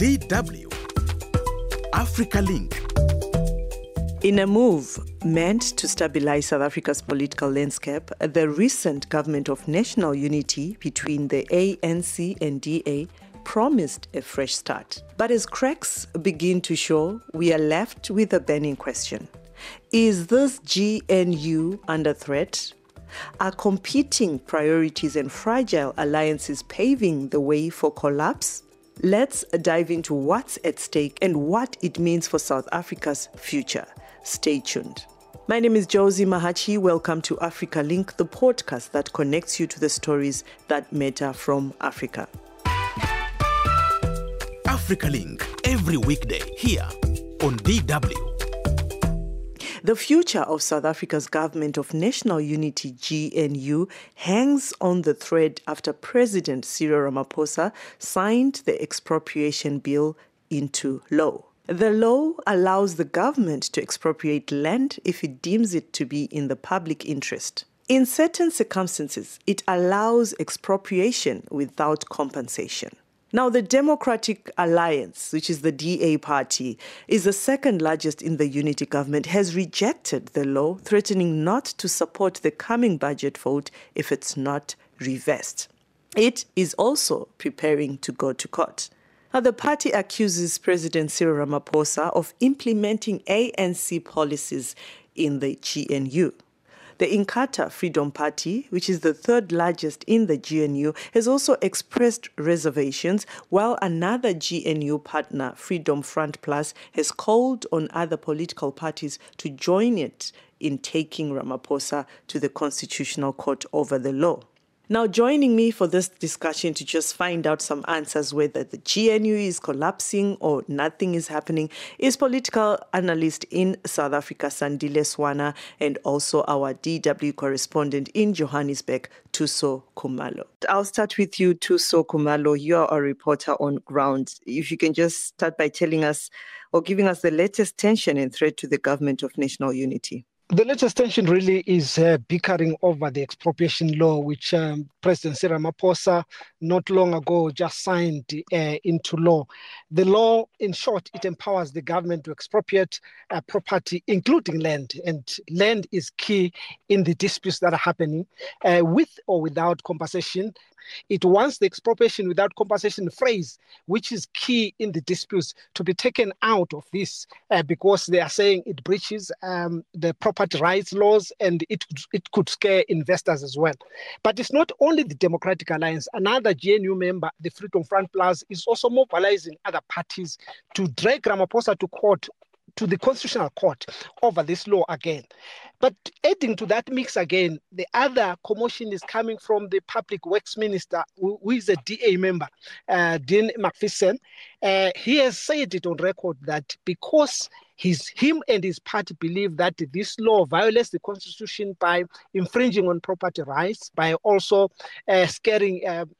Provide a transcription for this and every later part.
DW Africa Link. In a move meant to stabilize South Africa's political landscape, the recent government of national unity between the ANC and DA promised a fresh start. But as cracks begin to show, we are left with a burning question. Is this GNU under threat? Are competing priorities and fragile alliances paving the way for collapse? Let's dive into what's at stake and what it means for South Africa's future. Stay tuned. My name is Josie Mahachi. Welcome to Africa Link, the podcast that connects you to the stories that matter from Africa. Africa Link, every weekday here on DW. The future of South Africa's government of national unity, GNU, hangs on the thread after President Cyril Ramaphosa signed the expropriation bill into law. The law allows the government to expropriate land if it deems it to be in the public interest. In certain circumstances, it allows expropriation without compensation. Now, the Democratic Alliance, which is the DA party, is the second largest in the unity government, has rejected the law, threatening not to support the coming budget vote if it's not reversed. It is also preparing to go to court. Now, the party accuses President Cyril Ramaphosa of implementing ANC policies in the GNU. The Inkatha Freedom Party, which is the third largest in the GNU, has also expressed reservations, while another GNU partner, Freedom Front Plus, has called on other political parties to join it in taking Ramaphosa to the Constitutional Court over the law. Now, joining me for this discussion to just find out some answers whether the GNU is collapsing or nothing is happening is political analyst in South Africa, Sandile Swana, and also our DW correspondent in Johannesburg, Thuso Khumalo. I'll start with you, Thuso Khumalo. You are a reporter on ground. If you can just start by telling us or giving us the latest tension and threat to the government of national unity. The latest tension really is bickering over the expropriation law, which President Cyril Ramaphosa not long ago just signed into law. The law, in short, it empowers the government to expropriate property, including land. And land is key in the disputes that are happening with or without compensation. It wants the expropriation without compensation phrase, which is key in the disputes, to be taken out of this because they are saying it breaches the property rights laws and it could scare investors as well. But it's not only the Democratic Alliance. Another GNU member, the Freedom Front Plus, is also mobilizing other parties to drag Ramaphosa to court, to the Constitutional Court over this law again. But adding to that mix again, the other commotion is coming from the Public Works Minister, who is a DA member, Dean McPherson. He has said it on record that because him and his party believe that this law violates the Constitution by infringing on property rights, by also scaring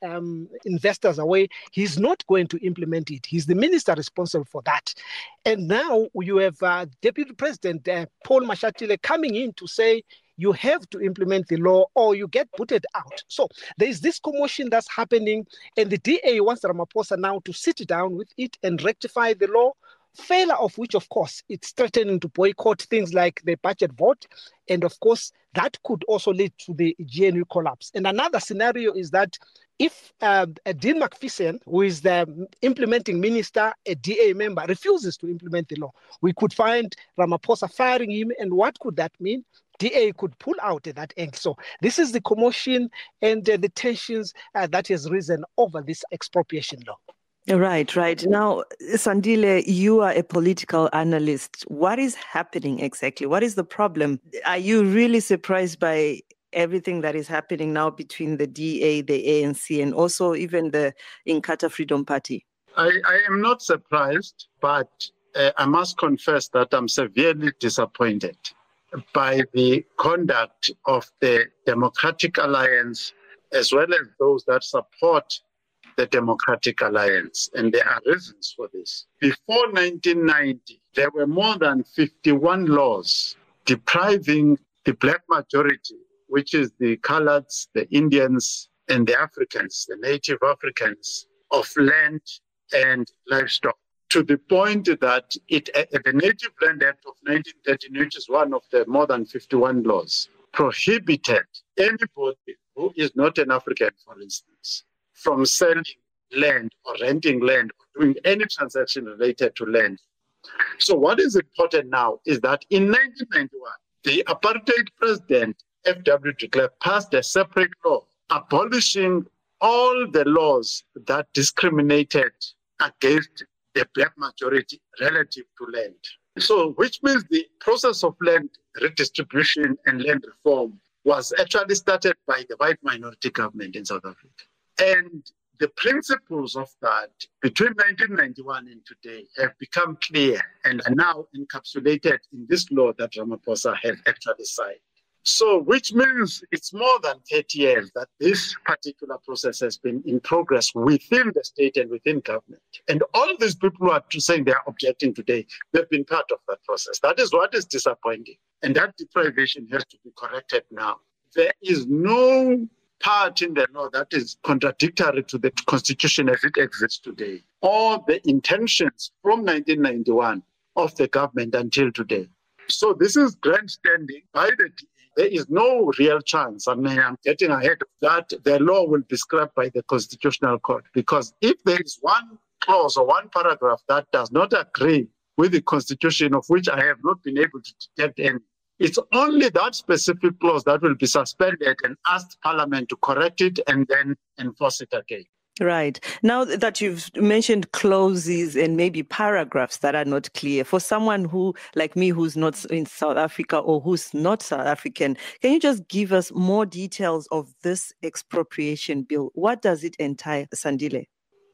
investors away, he's not going to implement it. He's the minister responsible for that. And now you have Deputy President Paul Mashatile coming in to say you have to implement the law or you get booted out. So there is this commotion that's happening, and the DA wants Ramaphosa now to sit down with it and rectify the law, failure of which, of course, it's threatening to boycott things like the budget vote. And of course, that could also lead to the GNU collapse. And another scenario is that if Dean McPherson, who is the implementing minister, a DA member, refuses to implement the law, we could find Ramaphosa firing him. And what could that mean? DA could pull out at that end. So this is the commotion and the tensions that has risen over this expropriation law. Right. Now, Sandile, you are a political analyst. What is happening exactly? What is the problem? Are you really surprised by everything that is happening now between the DA, the ANC, and also even the Inkatha Freedom Party? I am not surprised, but I must confess that I'm severely disappointed by the conduct of the Democratic Alliance, as well as those that support the Democratic Alliance. And there are reasons for this. Before 1990, there were more than 51 laws depriving the black majority, which is the Coloureds, the Indians, and the Africans, the native Africans, of land and livestock, to the point that the Native Land Act of 1913, which is one of the more than 51 laws, prohibited anybody who is not an African, for instance, from selling land or renting land or doing any transaction related to land. So what is important now is that in 1991, the apartheid president, F.W. de Klerk, passed a separate law abolishing all the laws that discriminated against the black majority relative to land. So, which means the process of land redistribution and land reform was actually started by the white minority government in South Africa. And the principles of that between 1991 and today have become clear and are now encapsulated in this law that Ramaphosa has actually signed. So, which means it's more than 30 years that this particular process has been in progress within the state and within government. And all these people who are saying they are objecting today, they've been part of that process. That is what is disappointing. And that deprivation has to be corrected now. There is no part in the law that is contradictory to the Constitution as it exists today, or the intentions from 1991 of the government until today. So this is grandstanding by the DA. There is no real chance. I mean, I'm getting ahead of that. The law will be scrapped by the Constitutional Court, because if there is one clause or one paragraph that does not agree with the Constitution, of which I have not been able to detect any, it's only that specific clause that will be suspended and asked Parliament to correct it and then enforce it again. Right. Now that you've mentioned clauses and maybe paragraphs that are not clear, for someone who, like me, who's not in South Africa or who's not South African, can you just give us more details of this expropriation bill? What does it entail, Sandile?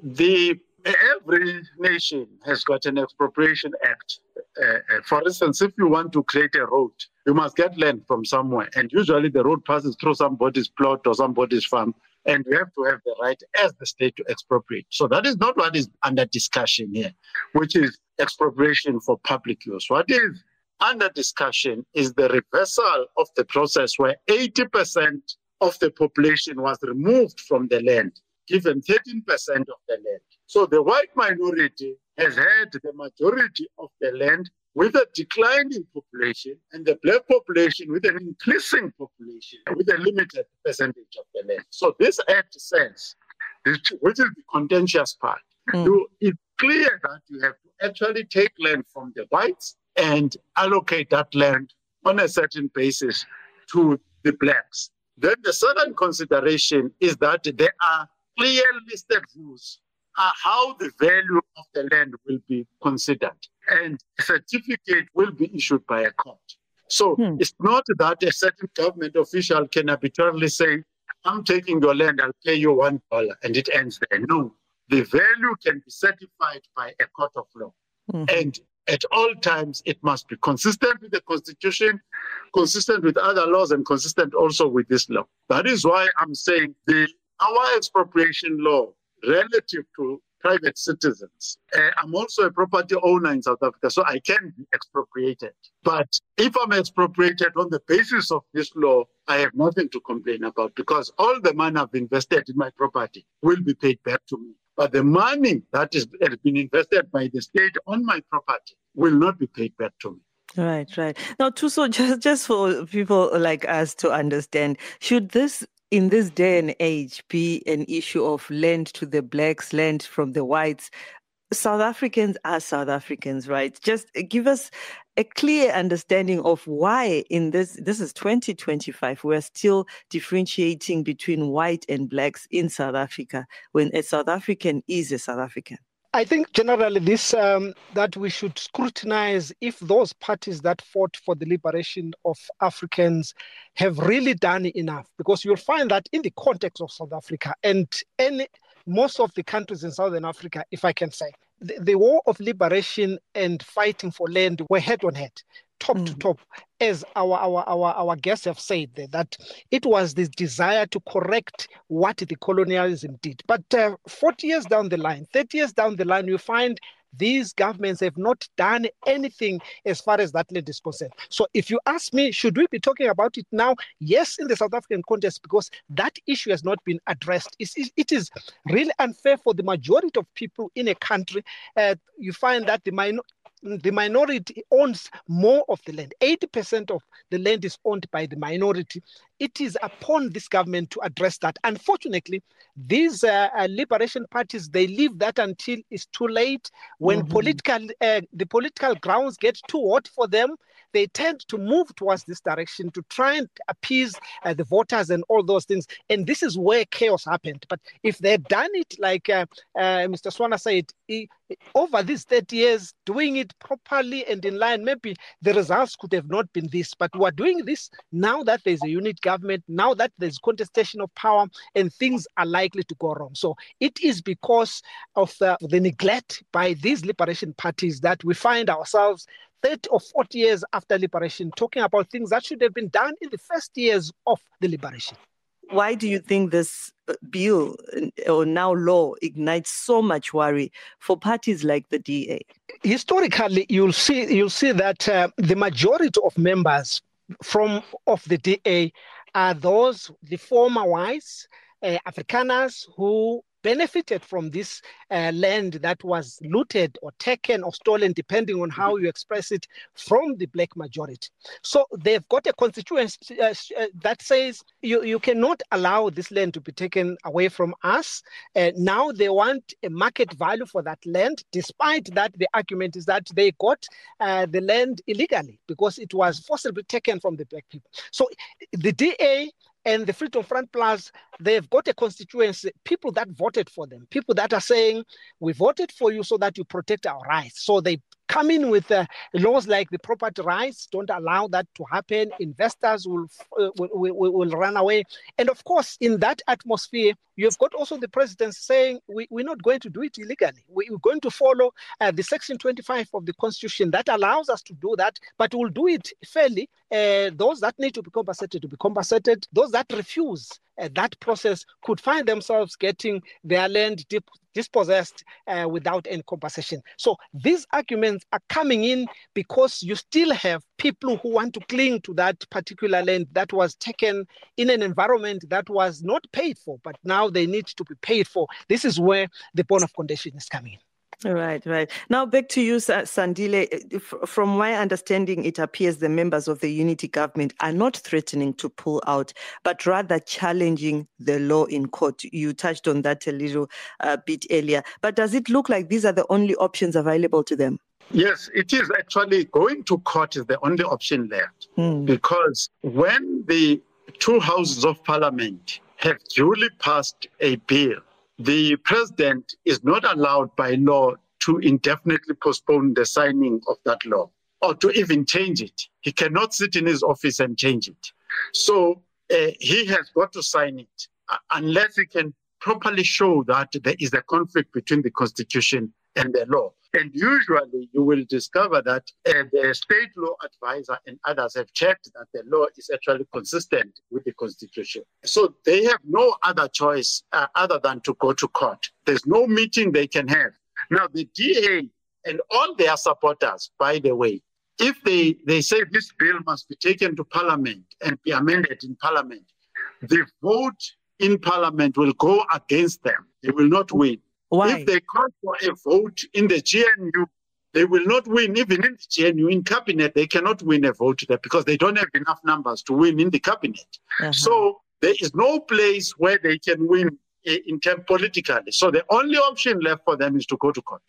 Every nation has got an expropriation act. For instance, if you want to create a road, you must get land from somewhere. And usually the road passes through somebody's plot or somebody's farm. And you have to have the right as the state to expropriate. So that is not what is under discussion here, which is expropriation for public use. What is under discussion is the reversal of the process where 80% of the population was removed from the land, given 13% of the land. So the white minority has had the majority of the land with a declining population, and the black population with an increasing population with a limited percentage of the land. So this act says, which is the contentious part, it's clear that you have to actually take land from the whites and allocate that land on a certain basis to the blacks. Then the second consideration is that there are clear listed rules how the value of the land will be considered, and a certificate will be issued by a court. So it's not that a certain government official can arbitrarily say, I'm taking your land, I'll pay you $1, and it ends there. No, the value can be certified by a court of law. And at all times, it must be consistent with the Constitution, consistent with other laws, and consistent also with this law. That is why I'm saying our expropriation law relative to private citizens. I'm also a property owner in South Africa, so I can be expropriated. But if I'm expropriated on the basis of this law, I have nothing to complain about, because all the money I've invested in my property will be paid back to me. But the money that has been invested by the state on my property will not be paid back to me. Right. Now, Thuso, just for people like us to understand, should this in this day and age be an issue of land to the blacks, land from the whites? South Africans are South Africans, right? Just give us a clear understanding of why in this is 2025, we're still differentiating between white and blacks in South Africa when a South African is a South African. I think generally this, that we should scrutinize if those parties that fought for the liberation of Africans have really done enough, because you'll find that in the context of South Africa and most of the countries in Southern Africa, if I can say, the war of liberation and fighting for land were head on head, top to top, as our guests have said there, that it was this desire to correct what the colonialism did. But 40 years down the line, 30 years down the line, you find these governments have not done anything as far as that land is concerned. So if you ask me, should we be talking about it now? Yes, in the South African context, because that issue has not been addressed. It is really unfair for the majority of people in a country. You find that the minority owns more of the land. 80% of the land is owned by the minority. It is upon this government to address that. Unfortunately, these liberation parties, they leave that until it's too late. When the political grounds get too hot for them, they tend to move towards this direction to try and appease the voters and all those things. And this is where chaos happened. But if they'd done it like Mr. Swana said, over these 30 years, doing it properly and in line, maybe the results could have not been this. But we're doing this now that there's a unit government, now that there's contestation of power, and things are likely to go wrong. So it is because of the neglect by these liberation parties that we find ourselves 30 or 40 years after liberation talking about things that should have been done in the first years of the liberation. Why do you think this bill or now law ignites so much worry for parties like the DA? Historically, you'll see that the majority of members of the DA are the former whites, Afrikaners who benefited from this land that was looted or taken or stolen, depending on how you express it, from the black majority. So they've got a constituency that says you cannot allow this land to be taken away from us. Now they want a market value for that land, despite that the argument is that they got the land illegally because it was forcibly taken from the black people. So the DA and the Freedom Front Plus, they've got a constituency, people that voted for them, people that are saying, we voted for you so that you protect our rights. So they come in with laws like the property rights, don't allow that to happen. Investors will run away. And of course, in that atmosphere, you've got also the president saying, we're not going to do it illegally. We're going to follow the Section 25 of the Constitution that allows us to do that, but we'll do it fairly. Those that need to be compensated. Those that refuse that process could find themselves getting their land dispossessed without any compensation. So these arguments are coming in because you still have people who want to cling to that particular land that was taken in an environment that was not paid for, but now they need to be paid for. This is where the bone of contention is coming in. Right. Now back to you, Sandile. From my understanding, it appears the members of the unity government are not threatening to pull out, but rather challenging the law in court. You touched on that a little bit earlier. But does it look like these are the only options available to them? Yes, it is actually going to court is the only option left. Because when the two houses of parliament have duly passed a bill, the president is not allowed by law to indefinitely postpone the signing of that law or to even change it. He cannot sit in his office and change it. So he has got to sign it unless he can properly show that there is a conflict between the Constitution and the law. And usually you will discover that the state law advisor and others have checked that the law is actually consistent with the Constitution. So they have no other choice other than to go to court. There's no meeting they can have. Now, the DA and all their supporters, by the way, if they say this bill must be taken to Parliament and be amended in Parliament, the vote in Parliament will go against them. They will not win. Why? If they call for a vote in the GNU, they will not win. Even in the GNU, in cabinet, they cannot win a vote there because they don't have enough numbers to win in the cabinet. So there is no place where they can win in terms politically. So the only option left for them is to go to court.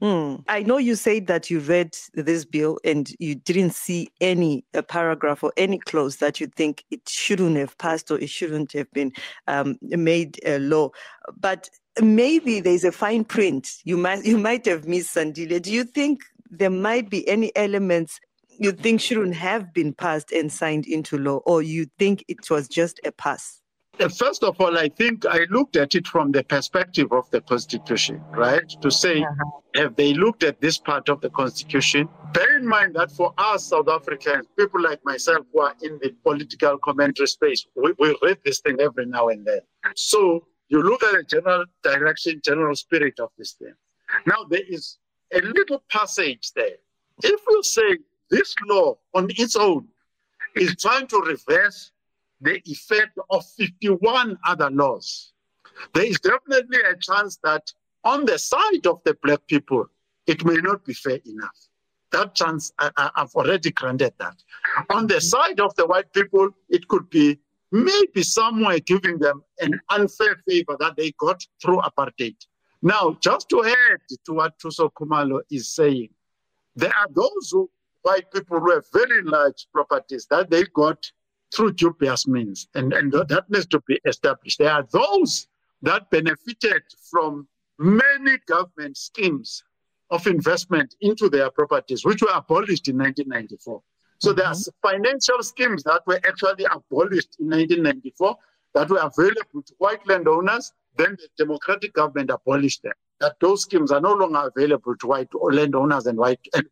I know you said that you read this bill and you didn't see any paragraph or any clause that you think it shouldn't have passed or it shouldn't have been made a law. But maybe there's a fine print you might have missed, Sandile. Do you think there might be any elements you think shouldn't have been passed and signed into law, or you think it was just a pass? First of all, I think I looked at it from the perspective of the Constitution, right? To say, have they looked at this part of the Constitution? Bear in mind that for us South Africans, people like myself who are in the political commentary space, we read this thing every now and then. So you look at the general direction, general spirit of this thing. Now, there is a little passage there. If you say this law on its own is trying to reverse the effect of 51 other laws, there is definitely a chance that on the side of the black people, it may not be fair enough. That chance, I've already granted that. On the side of the white people, it could be maybe somewhere giving them an unfair favor that they got through apartheid. Now, just to add to what Thuso Khumalo is saying, there are those white people who have very large properties that they got through dubious means, and that needs to be established. There are those that benefited from many government schemes of investment into their properties, which were abolished in 1994. So there are financial schemes that were actually abolished in 1994 that were available to white landowners. Then the democratic government abolished them. That those schemes are no longer available to white landowners and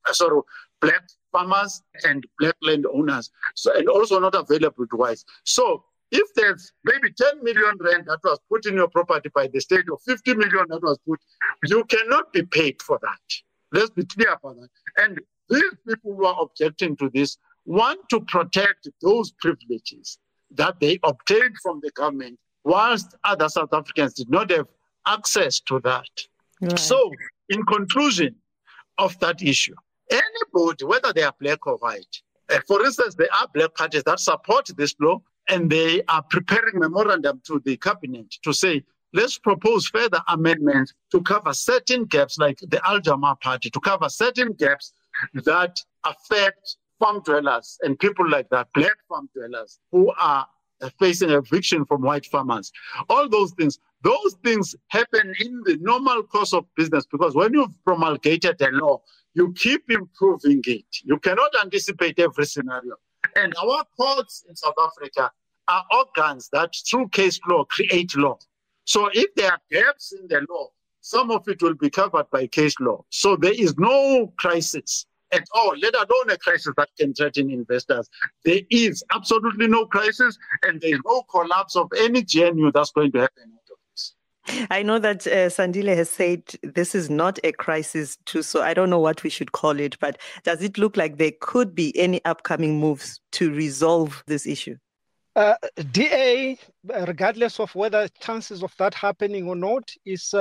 black farmers and black landowners. So, and also not available to whites. So if there's maybe 10 million rand that was put in your property by the state, or 50 million that was put, you cannot be paid for that. Let's be clear about that. And these people who are objecting to this want to protect those privileges that they obtained from the government, whilst other South Africans did not have access to that. Right. So, in conclusion of that issue, anybody, whether they are black or white, for instance, there are black parties that support this law, and they are preparing memorandum to the cabinet to say, let's propose further amendments to cover certain gaps, like the Al Jama Party, to cover certain gaps that affect farm dwellers and people like that, black farm dwellers who are facing eviction from white farmers. All those things happen in the normal course of business, because when you've promulgated a law, you keep improving it. You cannot anticipate every scenario. And our courts in South Africa are organs that, through case law, create law. So if there are gaps in the law, some of it will be covered by case law. So there is no crisis at all, let alone a crisis that can threaten investors. There is absolutely no crisis, and there is no collapse of any GNU that's going to happen out of this. I know that Sandile has said this is not a crisis too, so I don't know what we should call it, but does it look like there could be any upcoming moves to resolve this issue? DA, regardless of whether chances of that happening or not,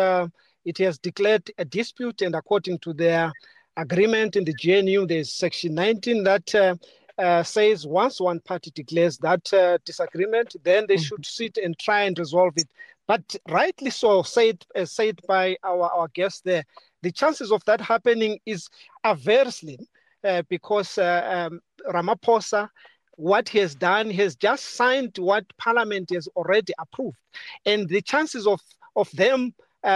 it has declared a dispute, and according to their agreement in the GNU, there's Section 19 that says once one party declares that disagreement, then they should sit and try and resolve it. But rightly so, said by our guest there, the chances of that happening are very slim, because Ramaphosa, what he has done, he has just signed what Parliament has already approved. And the chances of them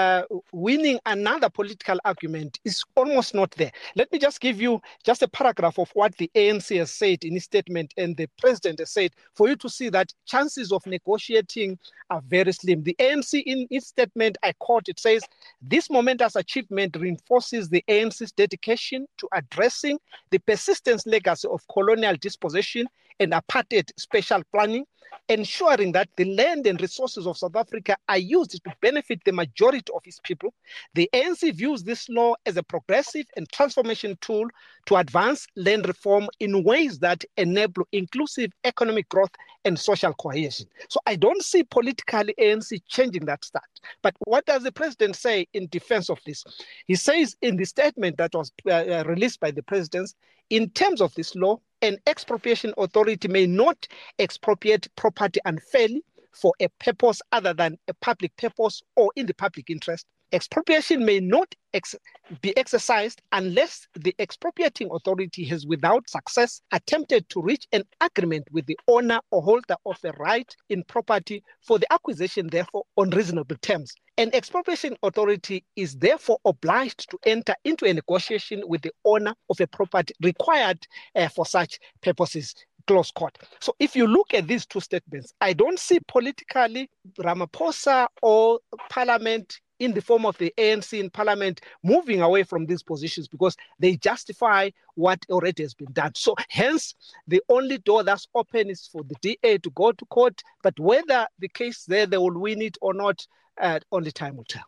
winning another political argument is almost not there. Let me just give you just a paragraph of what the ANC has said in his statement and the president has said, for you to see that chances of negotiating are very slim. The ANC in its statement, I quote, it says, "This momentous achievement reinforces the ANC's dedication to addressing the persistent legacy of colonial dispossession and apartheid special planning, ensuring that the land and resources of South Africa are used to benefit the majority of its people. The ANC views this law as a progressive and transformation tool to advance land reform in ways that enable inclusive economic growth and social cohesion." So I don't see politically ANC changing that start. But what does the president say in defense of this? He says in the statement that was released by the president, in terms of this law, an expropriation authority may not expropriate property unfairly for a purpose other than a public purpose or in the public interest. Expropriation may not be exercised unless the expropriating authority has, without success, attempted to reach an agreement with the owner or holder of a right in property for the acquisition, therefore, on reasonable terms. An expropriation authority is therefore obliged to enter into a negotiation with the owner of a property required for such purposes. Close quote. So if you look at these two statements, I don't see politically Ramaphosa or Parliament in the form of the ANC in Parliament moving away from these positions, because they justify what already has been done. So hence, the only door that's open is for the DA to go to court, but whether the case there, they will win it or not, only time will tell.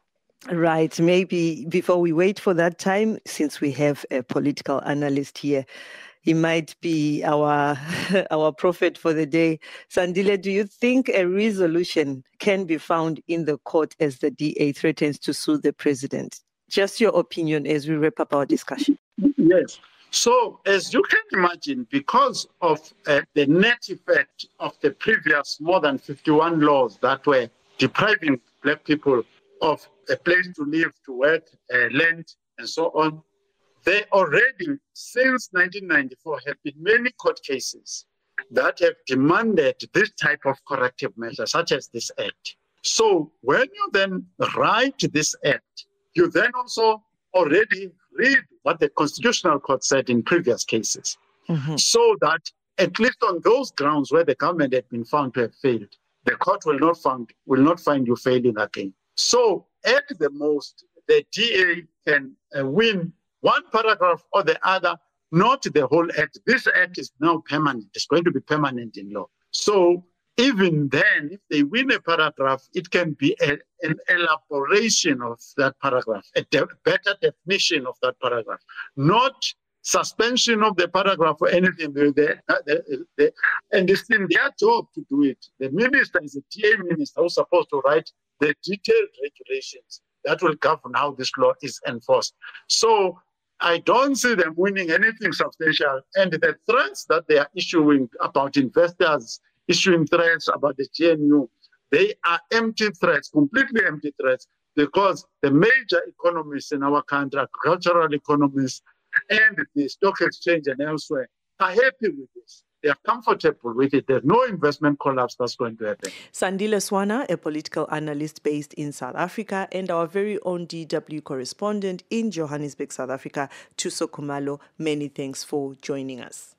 Right. Maybe before we wait for that time, since we have a political analyst here, he might be our our prophet for the day. Sandile, do you think a resolution can be found in the court as the DA threatens to sue the president? Just your opinion as we wrap up our discussion. Yes. So, as you can imagine, because of the net effect of the previous more than 51 laws that were depriving Black people of a place to live, to work, land, and so on, there already, since 1994, have been many court cases that have demanded this type of corrective measure, such as this act. So when you then write this act, you then also already read what the Constitutional Court said in previous cases, so that at least on those grounds where the government had been found to have failed, the court will not find you failing again. So at the most, the DA can win one paragraph or the other, not the whole act. This act is now permanent. It's going to be permanent in law. So even then, if they win a paragraph, it can be an elaboration of that paragraph, a better definition of that paragraph, not suspension of the paragraph or anything. And it's in their job to do it. The minister is a DA minister who's supposed to write the detailed regulations that will govern how this law is enforced. So I don't see them winning anything substantial. And the threats that they are issuing about investors, issuing threats about the GNU, they are empty threats, completely empty threats, because the major economists in our country, agricultural economists, and the stock exchange and elsewhere are happy with this. They are comfortable with it. There's no investment collapse that's going to happen. Sandile Swana, a political analyst based in South Africa, and our very own DW correspondent in Johannesburg, South Africa, Thuso Khumalo. Many thanks for joining us.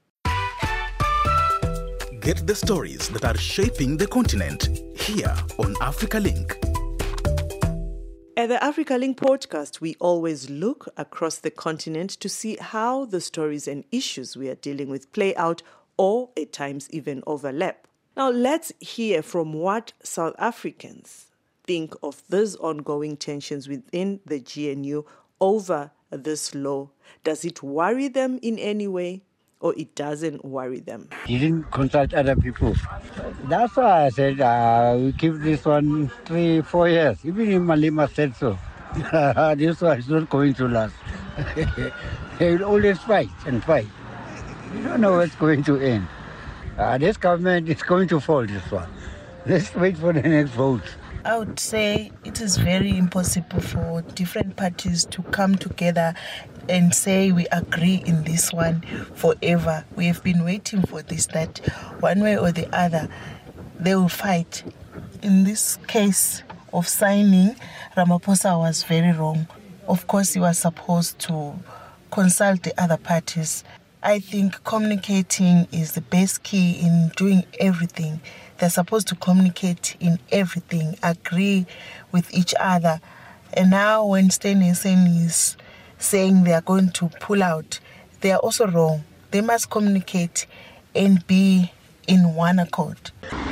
Get the stories that are shaping the continent here on Africa Link. At the Africa Link podcast, we always look across the continent to see how the stories and issues we are dealing with play out or at times even overlap. Now let's hear from what South Africans think of these ongoing tensions within the GNU over this law. Does it worry them in any way, or it doesn't worry them? You didn't consult other people. That's why I said we keep this one 3-4 years. Even if Malema said so. This one is not going to last. They will always fight and fight. You don't know what's going to end. This government is going to fall, this one. Let's wait for the next vote. I would say it is very impossible for different parties to come together and say we agree in this one forever. We have been waiting for this, that one way or the other, they will fight. In this case of signing, Ramaphosa was very wrong. Of course, he was supposed to consult the other parties. I think communicating is the best key in doing everything. They're supposed to communicate in everything, agree with each other. And now when Steenhuisen is saying they are going to pull out, they are also wrong. They must communicate and be in one accord.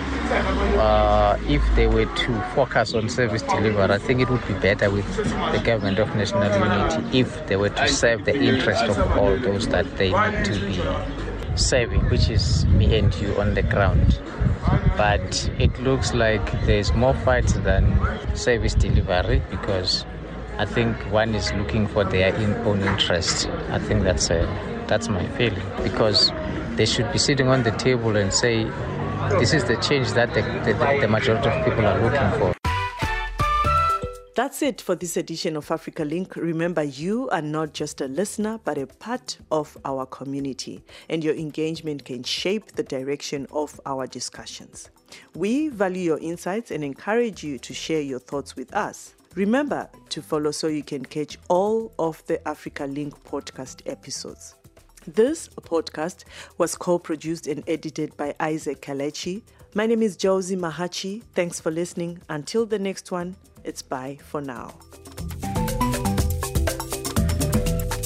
If they were to focus on service delivery, I think it would be better with the government of national unity if they were to serve the interest of all those that they need to be serving, which is me and you on the ground. But it looks like there's more fights than service delivery, because I think one is looking for their own interest. I think that's my feeling, because they should be sitting on the table and say, this is the change that the majority of people are looking for. That's it for this edition of Africa Link. Remember, you are not just a listener, but a part of our community, and your engagement can shape the direction of our discussions. We value your insights and encourage you to share your thoughts with us. Remember to follow so you can catch all of the Africa Link podcast episodes. This podcast was co-produced and edited by Isaac Kalechi. My name is Josie Mahachi. Thanks for listening. Until the next one, it's bye for now.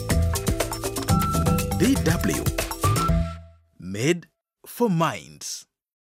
DW. Made for Minds.